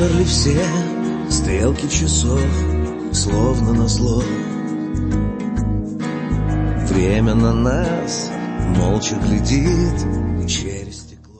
Замерли все стрелки часов, словно назло. Время на нас молча глядит через